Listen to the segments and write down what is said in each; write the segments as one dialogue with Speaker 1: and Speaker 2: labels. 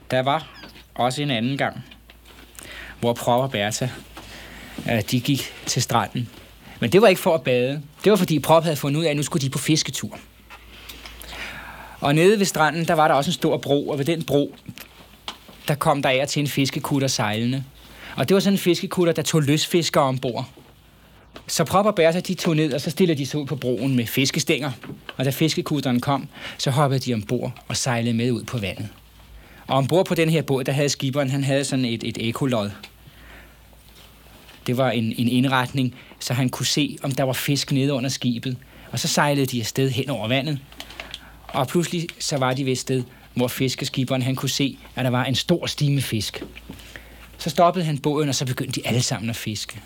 Speaker 1: Der var også en anden gang, hvor Prop og Bertha, de gik til stranden. Men det var ikke for at bade. Det var fordi Prop havde fundet ud af, at nu skulle de på fisketur. Og nede ved stranden, der var der også en stor bro, og ved den bro, der kom der af til en fiskekutter sejlende. Og det var sådan en fiskekutter, der tog løsfiskere ombord. Så Prop og Bertha, de tog ned, og så stillede de sig ud på broen med fiskestænger. Og da fiskekutteren kom, så hoppede de ombord og sejlede med ud på vandet. Og ombord på den her båd, der havde skiberen, han havde sådan et ekkolod. Det var en indretning, så han kunne se, om der var fisk nede under skibet. Og så sejlede de afsted hen over vandet. Og pludselig så var de ved et sted, hvor fiskeskiberen han kunne se, at der var en stor stime fisk. Så stoppede han båden, og så begyndte de alle sammen at fiske.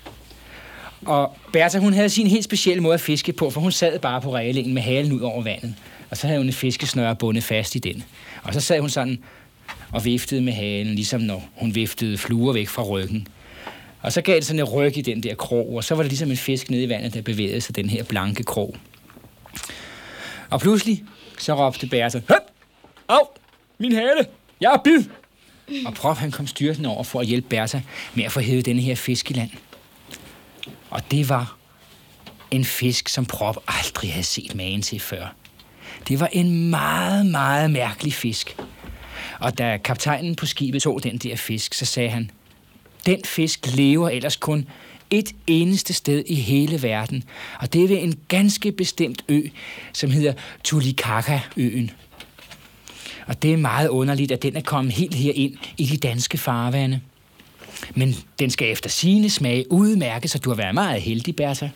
Speaker 1: Og Bertha, hun havde sin helt specielle måde at fiske på, for hun sad bare på rælingen med halen ud over vandet. Og så havde hun en fiskesnøre bundet fast i den. Og så sad hun sådan og viftede med halen, ligesom når hun viftede fluer væk fra ryggen. Og så gav det sådan et ryg i den der krog, og så var det ligesom en fisk nede i vandet, der bevægede sig, den her blanke krog. Og pludselig så råbte Bertha, høp! Au! Min hale! Jeg er bid! Og Prop, han kom styrtende over for at hjælpe Bertha med at få hævet denne her fisk i land. Og det var en fisk, som Prop aldrig havde set magen til før. Det var en meget, meget mærkelig fisk. Og da kaptajnen på skibet så den der fisk, så sagde han, den fisk lever ellers kun et eneste sted i hele verden, og det er ved en ganske bestemt ø, som hedder Tulikaka-øen. Og det er meget underligt, at den er kommet helt herind i de danske farvande. Men den skal efter sigende smage udmærke, så du har været meget heldig, Bertha.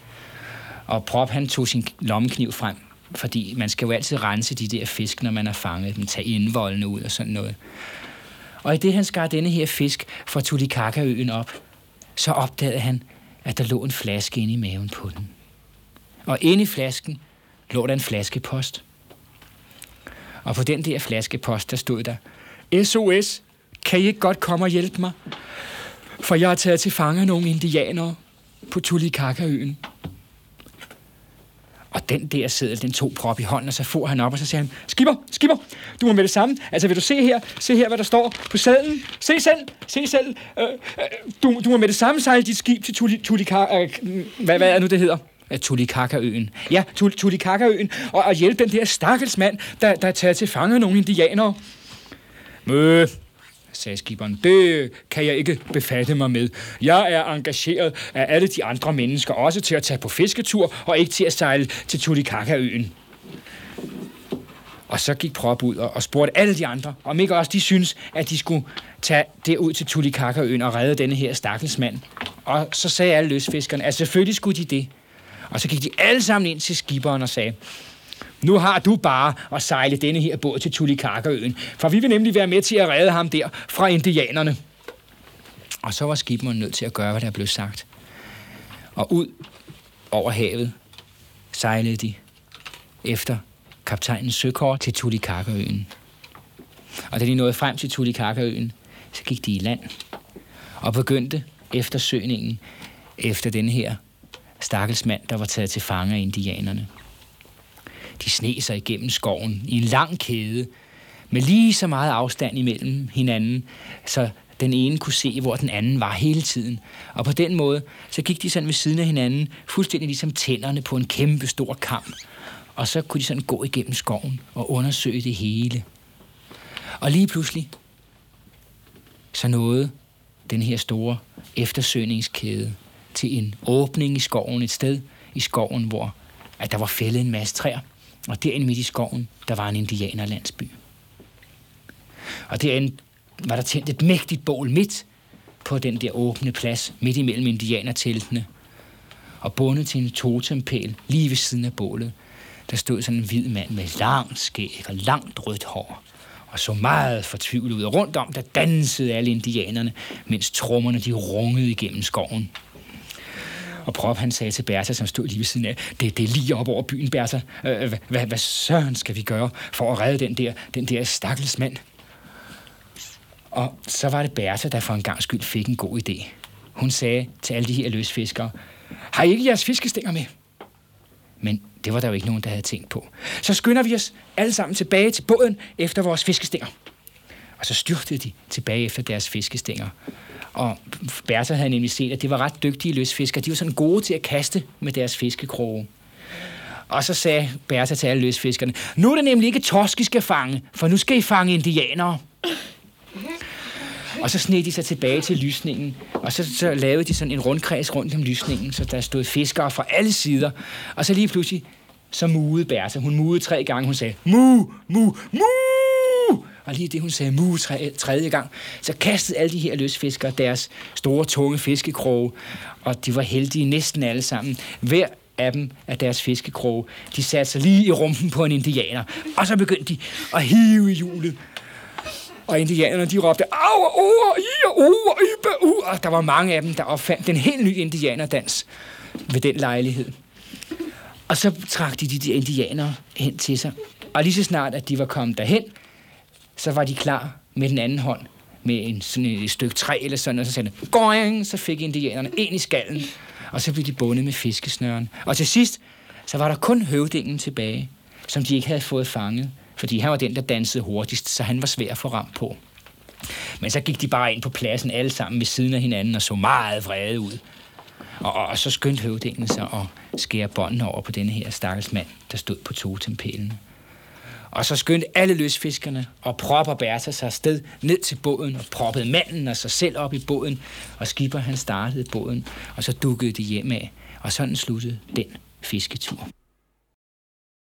Speaker 1: Og Prop, han tog sin lommekniv frem, fordi man skal jo altid rense de der fisk, når man har fanget dem, tage indvoldene ud og sådan noget. Og i det, han skar denne her fisk fra Tulikaka-øen op, så opdagede han, at der lå en flaske inde i maven på den. Og inde i flasken lå der en flaskepost. Og på den der flaskepost, der stod der, SOS, kan I ikke godt komme og hjælpe mig? For jeg har taget til fange nogle indianere på Tulikaka-øen. Og den der seddel, den tog Prop i hånden, og så får han op, og så siger han, Skipper, du må med det samme. Altså, vil du se her, hvad der står på sedlen? Se selv. Du må med det samme sejle dit skib til Tulikaka, hvad er nu det hedder? Tulikaka-øen. Ja, Tulikaka-øen, og hjælpe den der stakkels mand, der er taget til fange nogle indianere. Sagde skiberen, det kan jeg ikke befatte mig med. Jeg er engageret af alle de andre mennesker, også til at tage på fisketur, og ikke til at sejle til Tulikaka-øen. Og så gik Prop ud og spurgte alle de andre, om ikke også de synes, at de skulle tage det ud til Tulikaka-øen og redde denne her stakkels mand. Og så sagde alle løsfiskerne, at selvfølgelig skulle de det. Og så gik de alle sammen ind til skiberen og sagde, nu har du bare at sejle denne her båd til Tulikaka-øen, for vi vil nemlig være med til at redde ham der fra indianerne. Og så var skiberen nødt til at gøre, hvad der blev sagt. Og ud over havet sejlede de efter kaptajnens søkort til Tulikaka-øen. Og da de nåede frem til Tulikaka-øen, så gik de i land og begyndte eftersøgningen efter den her stakkels mand, der var taget til fange af indianerne. De sneg sig igennem skoven i en lang kæde, med lige så meget afstand imellem hinanden, så den ene kunne se, hvor den anden var hele tiden. Og på den måde, så gik de sådan ved siden af hinanden, fuldstændig ligesom tænderne på en kæmpe stor kam. Og så kunne de sådan gå igennem skoven og undersøge det hele. Og lige pludselig, så nåede den her store eftersøgningskæde til en åbning i skoven, et sted i skoven, hvor at der var fældet en masse træer. Og derinde midt i skoven, der var en indianerlandsby. Og derinde var der tændt et mægtigt bål midt på den der åbne plads, midt imellem indianerteltene. Og bundet til en totempæl lige ved siden af bålet, der stod sådan en hvid mand med langt skæg og langt rødt hår. Og så meget fortvivlet ud. Og rundt om, der dansede alle indianerne, mens trommerne de rungede igennem skoven. Og Prop, han sagde til Bertha, som stod lige ved siden af, det er lige op over byen, Bertha. Hvad søren skal vi gøre for at redde den der stakkels mand? Og så var det Bertha, der for en gang skyld fik en god idé. Hun sagde til alle de her løsfiskere, har I ikke jeres fiskestænger med? Men det var der jo ikke nogen, der havde tænkt på. Så skynder vi os alle sammen tilbage til båden efter vores fiskestænger. Og så styrtede de tilbage efter deres fiskestænger. Og Bertha havde nemlig set, at det var ret dygtige lystfiskere. De var sådan gode til at kaste med deres fiskekroge. Og så sagde Bertha til alle lystfiskerne, nu er det nemlig ikke torsk, I skal fange, for nu skal I fange indianere. Og så sned de sig tilbage til lysningen, og så lavede de sådan en rundkreds rundt om lysningen, så der stod fiskere fra alle sider. Og så lige pludselig, så muede Bertha. Hun muede 3 gange, hun sagde, mu, mu, mu! Og lige det, hun sagde mu 3. gang, så kastede alle de her lystfiskere deres store, tunge fiskekroge, og de var heldige næsten alle sammen. Hver af dem af deres fiskekroge, de satte sig lige i rumpen på en indianer, og så begyndte de at hive i hjulet. Og indianerne, de råbte, au, og der var mange af dem, der opfandt den helt nye indianerdans ved den lejlighed. Og så trak de indianere hen til sig. Og lige så snart, at de var kommet derhen, så var de klar med den anden hånd, med sådan et stykke træ eller sådan, og så sagde de, going, så fik indianerne en i skallen, og så blev de bundet med fiskesnøren. Og til sidst, så var der kun høvdingen tilbage, som de ikke havde fået fanget, fordi han var den, der dansede hurtigst, så han var svær at få ramt på. Men så gik de bare ind på pladsen alle sammen ved siden af hinanden og så meget vrede ud. Og så skyndte høvdingen sig at skære båndene over på denne her stakkels mand, der stod på totempælen. Og så skyndte alle lystfiskerne og propper Bertha sig afsted ned til båden og proppede manden og sig selv op i båden. Og skipper han startede båden, og så dukkede de hjem af. Og sådan sluttede den fisketur.